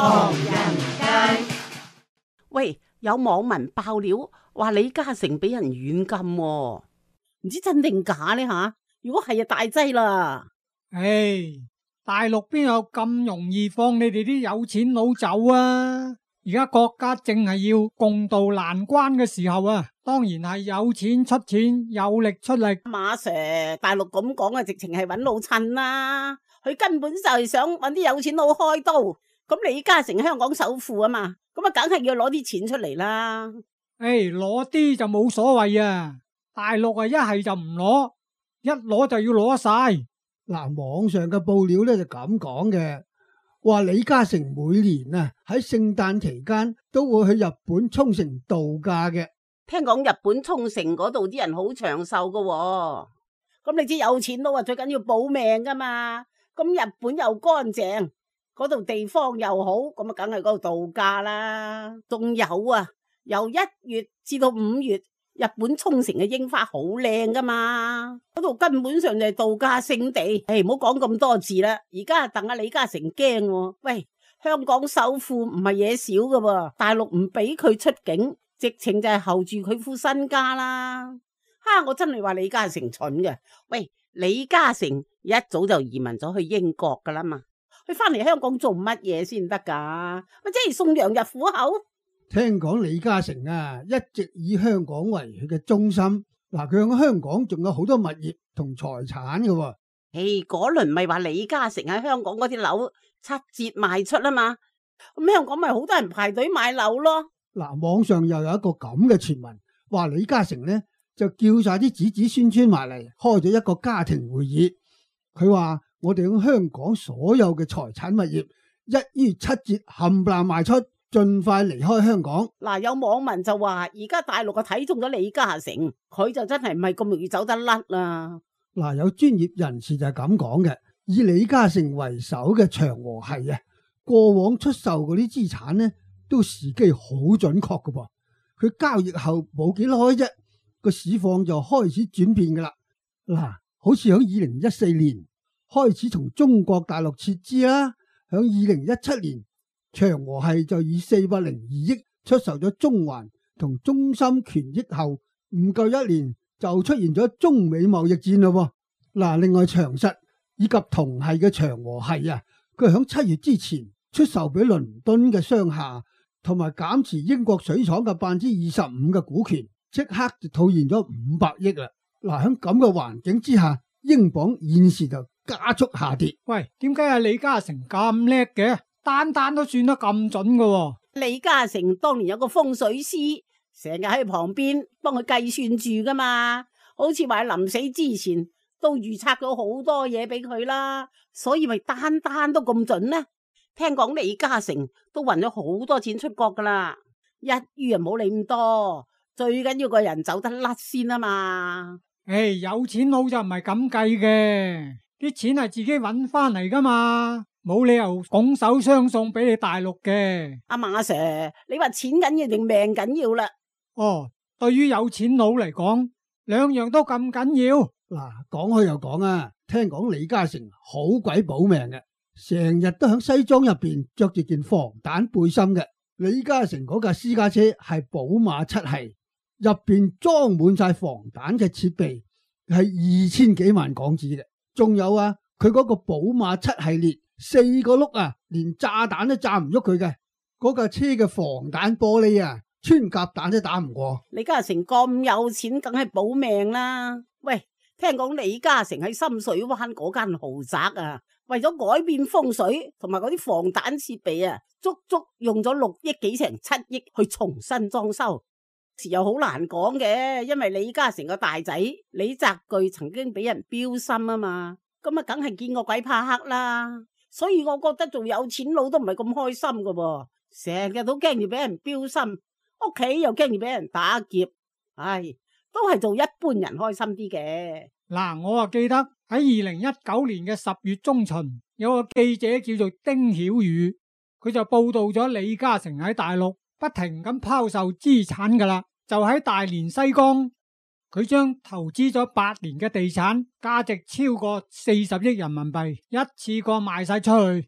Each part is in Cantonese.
唐人街。 喂，有網民爆料話李嘉誠俾人軟禁喎，唔知真定假呢吓？如果係就大劑啦。 大陸邊有咁容易放你哋啲有錢佬走啊？而家國家正係要共度難關嘅時候啊，當然係有錢出錢，有力出力。 馬 Sir， 大陸咁講啊，直情係揾老襯啦。佢根本就係想揾啲有錢佬開刀。咁李嘉誠香港首富啊嘛，咁啊梗係要攞啲錢出嚟啦。 攞啲就冇所謂啊。大陸啊，一係就唔攞，一攞就要攞晒。 嗱，網上嘅報料咧就咁講嘅，話李嘉誠每年啊喺聖誕期間都會去日本沖繩度假嘅。 聽講日本沖繩嗰度啲人好長壽噶喎，咁你知有錢佬啊最緊要保命噶嘛，咁日本又乾淨，嗰度地方又好，咁啊梗係嗰度度假啦。仲有啊，由1月至到5月，日本沖繩嘅櫻花好靚噶嘛，嗰度根本上就係度假勝地。唔好講咁多字啦，而家等阿李嘉誠驚喎。喂，香港首富唔係嘢少噶喎，大陸唔俾佢出境，直情就係候住佢副身家啦。我真係話李嘉誠蠢嘅。喂，李嘉誠一早就移民咗去英國噶啦嘛，佢翻嚟香港做乜嘢先得噶？咪即係送羊入虎口。 聽講李嘉誠啊，一直以香港為佢嘅中心。嗱，佢喺香港仲有好多物業同財產嘅。 嗰輪咪話李嘉誠喺香港嗰啲樓7折賣出啊嘛，咁香港咪好多人排隊買樓咯。 嗱，網上又有一個咁嘅傳聞，話李嘉誠呢就叫晒啲子子孫孫埋嚟，開咗一個家庭會議。佢話我哋喺香港所有嘅財產物業一於7折冚唪唥賣出，盡快離開香港。 嗱，有網民就話而家大陸啊睇中咗李嘉誠，佢就真係唔係咁容易走得甩啦。 嗱，有專業人士就係咁講嘅，以李嘉誠為首嘅長和系啊，過往出售嗰啲資產呢，都時機好準確噶噃。佢交易後冇幾耐啫，個市況就開始轉變噶啦。嗱，好似喺2014年開始從中國大陸撤資啦，喺2017年長和系就以402億出售咗中環同中芯權益後，唔夠1年就出現咗中美貿易戰咯。嗱，另外長實以及同系嘅長和系啊，佢喺7月之前出售俾倫敦嘅商廈，同埋減持英國水廠嘅25%嘅股權，即刻就套現咗500億啦。嗱，喺咁嘅環境之下，英鎊現時就加速下跌。 喂，點解阿李嘉誠咁叻嘅？單單都算得咁準噶。 李嘉誠當年有個風水師，成日喺旁邊幫佢計算住噶嘛，好似話臨死之前都預測咗好多嘢俾佢啦，所以咪單單都咁準呢？聽講李嘉誠都運咗好多錢出國噶啦，一於唔好理咁多，最緊要個人走得甩先啊嘛。 有錢佬就唔係咁計嘅，啲錢係自己搵翻嚟噶嘛，冇理由拱手相送俾你大陸嘅。 阿馬 Sir， 你話錢緊要定命緊要啦？ 對於有錢佬嚟講，兩樣都咁緊要。 嗱，講開又講啊，聽講李嘉誠好鬼保命嘅，成日都喺西裝入邊着住件防彈背心嘅。李嘉誠嗰架私家車係寶馬7系，入邊裝滿晒防彈嘅設備，係2000幾萬港紙嘅。仲有啊，佢嗰個寶馬7系列4個轆啊，連炸彈都炸唔喐佢嘅。嗰架車嘅防彈玻璃啊，穿甲彈都打唔過。 李嘉誠咁有錢，梗係保命啦。喂，聽講李嘉誠喺深水灣嗰間豪宅啊，為咗改變風水同埋嗰啲防彈設備啊，足足用咗6億幾成7億去重新裝修。又好難講嘅，因為李嘉誠個大仔李澤鉅曾經俾人標心啊嘛，咁啊梗係見過鬼怕黑啦。所以我覺得做有錢佬都唔係咁開心噶喎，成日都驚住俾人標心，屋企又驚住俾人打劫，都係做一般人開心啲嘅。 嗱，我啊記得喺2019年嘅10月中旬，有個記者叫做丁曉宇，佢就報道咗李嘉誠喺大陸不停咁拋售資產噶啦。就喺大連西江，佢將投資咗8年嘅地產，價值超過40億人民幣，一次過賣晒出去。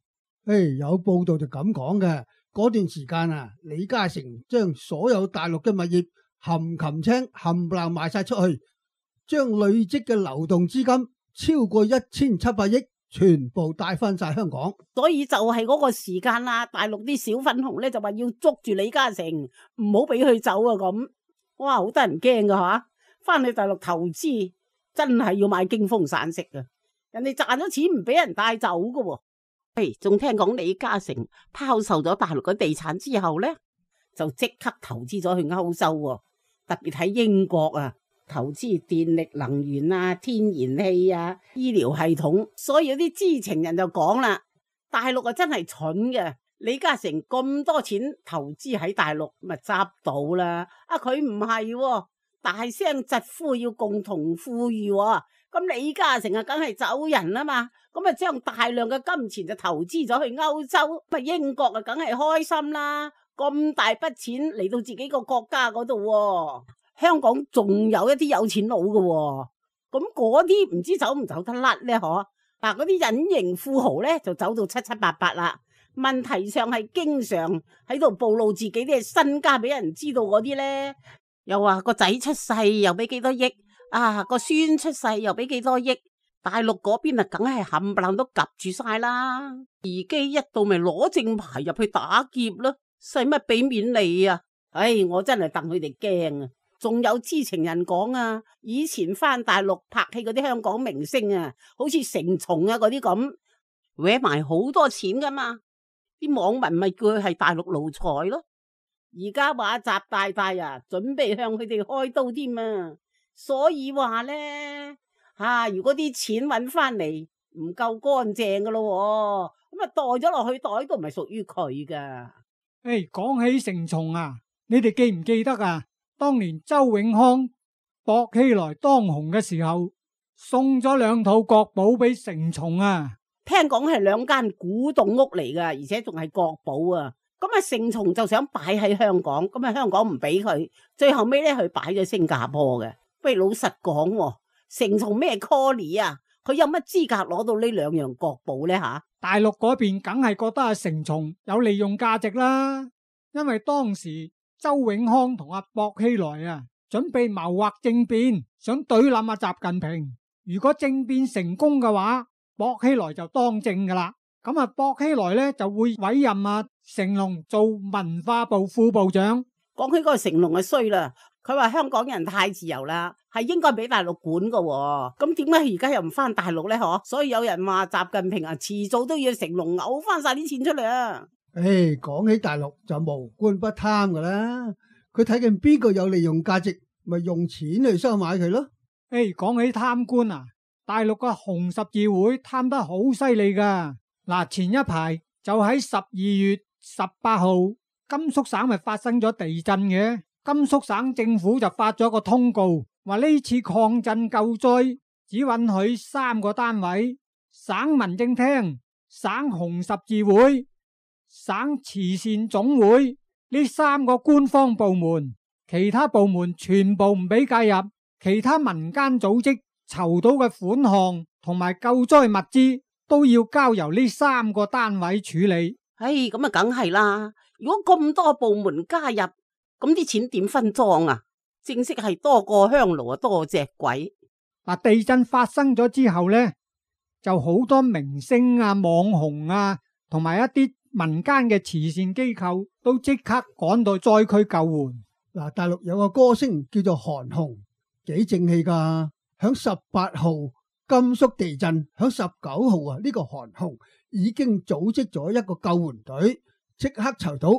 有報道就咁講嘅。嗰段時間啊，李嘉誠將所有大陸嘅物業含擒青冚唪唥賣晒出去，將累積嘅流動資金超過1700億，全部帶翻晒香港。 所以就係嗰個時間啦，大陸啲小粉紅咧就話要捉住李嘉誠，唔好俾佢走啊咁。哇，好得人驚噶吓！翻去大陸投資真係要買驚風散食噶，人哋賺咗錢唔俾人帶走噶喎。仲聽講李嘉誠拋售咗大陸嘅地產之後呢，就即刻投資咗去歐洲喎，特別喺英國啊，投資電力能源啊、天然氣啊、醫療系統。所以有啲知情人就講啦，大陸啊真係蠢嘅，李嘉誠咁多錢投資喺大陸，咪執到啦。佢唔係，大聲疾呼要共同富裕喎。咁李嘉誠啊，梗係走人啦嘛，咁啊將大量嘅金錢就投資咗去歐洲，咁英國啊梗係開心啦，咁大筆錢嚟到自己個國家嗰度喎。香港仲有一啲有錢佬嘅喎，咁嗰啲唔知走唔走得甩咧？嗬，嗱，嗰啲隱形富豪咧就走到七七八八啦。問題上係經常喺度暴露自己啲身家俾人知道嗰啲咧，又話個仔出世又俾幾多億。個孫出世又俾幾多億，大陸嗰邊啊，梗係冚唪唥都夾住晒啦。自己一到咪攞正牌入去打劫咯，使乜俾面你啊？我真係戥佢哋驚啊！仲有知情人講啊，以前翻大陸拍戲嗰啲香港明星啊，好似成松啊嗰啲咁，搲埋好多錢噶嘛，啲網民咪叫佢係大陸奴才咯。而家話習大大啊，準備向佢哋開刀添啊！所以話咧，如果啲錢搵翻嚟唔夠乾淨噶咯，咁啊袋咗落去袋都唔係屬於佢噶。 講起成松啊，你哋記唔記得啊？當年周永康、薄熙來當紅嘅時候，送咗2套國寶俾成松啊。 聽講係2間古董屋嚟噶，而且仲係國寶啊。咁啊，成松就想擺喺香港，咁啊香港唔俾佢，最後尾咧佢擺咗新加坡嘅。喂，老實講，成松咩 call 啊？佢有乜資格攞到呢2樣國寶呢？ 大陸嗰邊梗係覺得成松有利用價值啦，因為當時周永康同薄熙來啊，準備謀劃政變，想懟冧習近平。如果政變成功嘅話，薄熙來就當政噶啦。咁薄熙來呢就會委任成龍做文化部副部長。 講起嗰個成龍就衰啦。佢話香港人太自由啦，係應該俾大陸管噶喎。咁點解而家又唔翻大陸呢？所以有人話習近平啊，遲早都要成龍嘔翻晒啲錢出嚟啊！ 講起大陸就無官不貪噶啦，佢睇見邊個有利用價值，咪用錢去收買佢咯。 講起貪官啊，大陸個紅十字會貪得好犀利噶。嗱，前一排就喺12月18號，甘肅省咪發生咗地震嘅。甘肅省政府就發咗個通告，話呢次抗震救災只允許3個單位：省民政廳、省紅十字會、省慈善總會呢3個官方部門，其他部門全部唔俾介入。其他民間組織籌到嘅款項同埋救災物資都要交由呢3個單位處理。 咁啊，梗係啦！如果咁多部門加入，咁啲錢點分贓啊？正式係多過香爐啊，多隻鬼。 地震發生咗之後呢，就好多明星啊、網紅啊，同埋一啲民間嘅慈善機構都即刻趕到災區救援。 大陸有個歌星叫做韓紅，幾正氣噶。響18號甘肅地震，響19號呢個韓紅已經組織咗一個救援隊，即刻籌到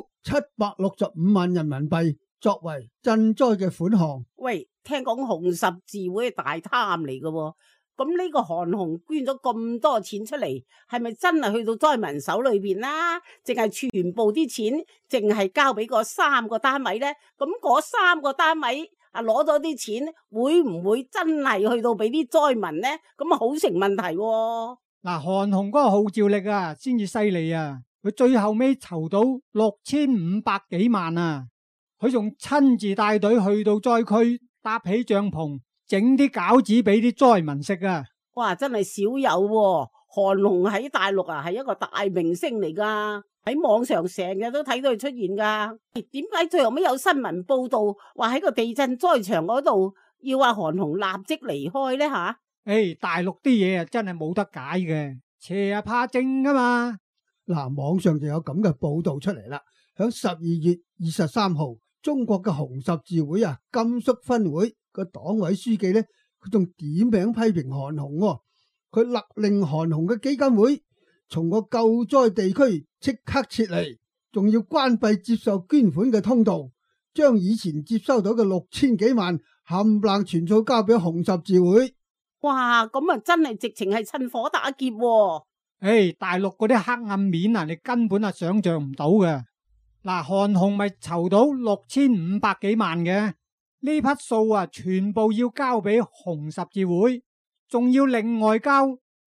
765萬人民幣作為賑災嘅款項。 喂，聽講紅十字會係大貪嚟嘅喎，咁呢個韓紅捐咗咁多錢出嚟，係咪真係去到災民手裏邊啦？淨係全部啲錢淨係交俾嗰3個單位呢？咁嗰3個單位攞咗啲錢，會唔會真係去到俾啲災民呢？咁啊好成問題喎。 韓紅嗰個號召力啊，先至犀利啊！佢最後尾籌到6500幾萬啊！佢仲親自帶隊去到災區，搭起帳篷，整啲餃子俾啲災民食啊！ 哇，真係少有喎， 韓紅喺大陸啊係一個大明星嚟噶，喺網上成日都睇到佢出現噶。點解最後尾有新聞報道話喺個地震災場嗰度要話韓紅立即離開呢？吓？ 大陸啲嘢啊真係冇得解嘅，邪啊怕正噶嘛。 嗱，網上就有咁嘅報道出嚟啦。響12月23號，中國嘅紅十字會啊，甘肅分會個黨委書記呢，佢仲點名批評韓紅喎。佢勒令韓紅嘅基金會從個救災地區即刻撤離，仲要關閉接受捐款嘅通道，將以前接收到嘅6000幾萬冚唪唥全數交俾紅十字會。 哇，咁啊真係直情係趁火打劫喎。 大陸嗰啲黑暗面啊，你根本係想象唔到嘅。嗱，韓紅咪籌到6500幾萬嘅，呢筆數啊，全部要交俾紅十字會，仲要另外交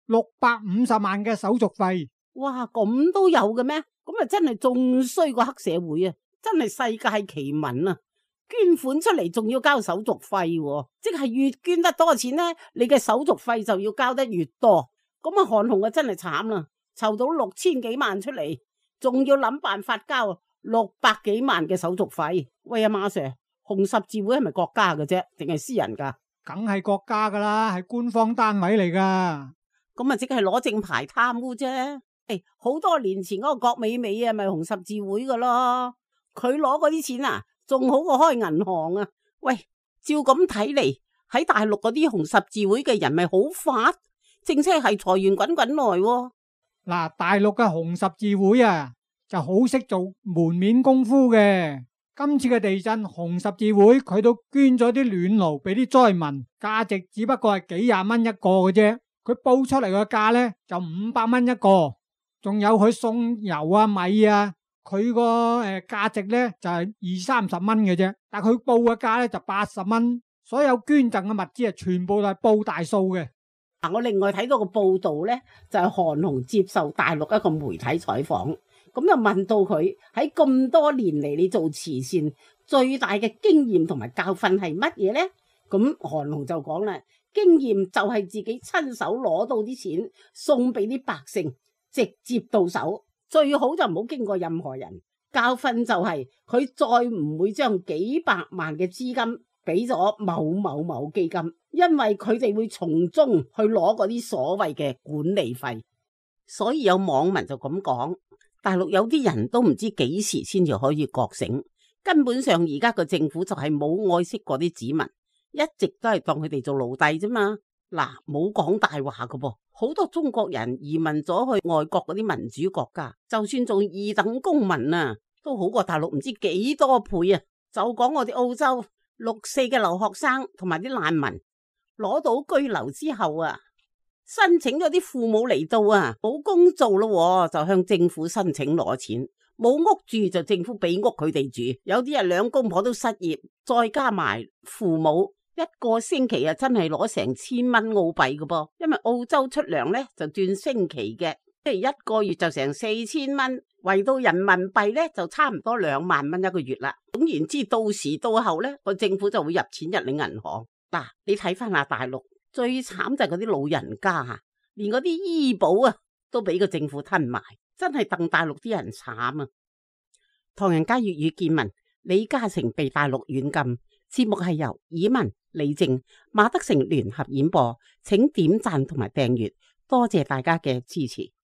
650萬嘅手續費。 哇，咁都有嘅咩？咁啊真係仲衰過黑社會啊！真係世界奇聞啊！捐款出嚟仲要交手續費喎，即係越捐得多錢呢，你嘅手續費就要交得越多。咁啊，韓紅啊真係慘啦，籌到6000幾萬出嚟，仲要諗辦法交600幾萬嘅手續費。喂啊，馬 Sir， 紅十字會係咪國家嘅啫，定係私人噶？ 梗係國家噶啦，係官方單位嚟噶。 咁啊，即係攞正牌貪污啫。好多年前嗰個郭美美啊，咪紅十字會噶咯，佢攞嗰啲錢啊，仲好過開銀行啊。喂，照咁睇嚟，喺大陸嗰啲紅十字會嘅人咪好發，正式係財源滾滾來喎。 嗱，大陸嘅紅十字會啊，就好識做門面功夫嘅。今次嘅地震，紅十字會佢都捐咗啲暖爐俾啲災民，價值只不過係幾廿蚊一個嘅啫。佢報出嚟嘅價呢，就500蚊一個，仲有佢送油啊米啊，佢個價值呢，就係20-30蚊嘅啫。但佢報嘅價呢，就80蚊。所有捐贈嘅物資啊，全部都係報大數嘅。 我另外睇到個報道呢，就係韓紅接受大陸一個媒體採訪，咁就問到佢喺咁多年嚟，你做慈善最大嘅經驗同埋教訓係乜嘢呢？咁韓紅就講啦，經驗就係自己親手攞到啲錢送俾啲百姓，直接到手，最好就唔好經過任何人。教訓就係佢再唔會將幾百萬嘅資金俾咗某某某基金，因為佢哋會從中去攞嗰啲所謂嘅管理費。所以有網民就咁講，大陸有啲人都唔知幾時先至可以覺醒，根本上而家個政府就係冇愛惜過啲子民，一直都係當佢哋做奴隸啫嘛。嗱，冇講大話噶噃，好多中國人移民咗去外國嗰啲民主國家，就算做二等公民啊，都好過大陸唔知幾多倍啊。就講我哋澳洲6·4嘅留學生同埋啲難民攞到居留之後啊，申請咗啲父母嚟到啊，冇工做咯，就向政府申請攞錢，冇屋住就政府俾屋佢哋住，有啲人兩公婆都失業，再加埋父母一個星期啊，真係攞成1000蚊澳幣㗎噃，因為澳洲出糧呢就斷星期嘅，即係一個月就成4000蚊，圍到人民幣呢就差唔多2萬蚊一個月啦。總言之，到時到後呢個政府就會入錢入你銀行。嗱，你睇翻下大陸最慘就係嗰啲老人家啊，連嗰啲醫保啊都俾個政府吞埋，真係戥大陸啲人慘啊！唐人街粵語見聞，李嘉誠被大陸軟禁，節目係由以文、李靜、馬德成聯合演播，請點讚同埋訂閱，多謝大家嘅支持。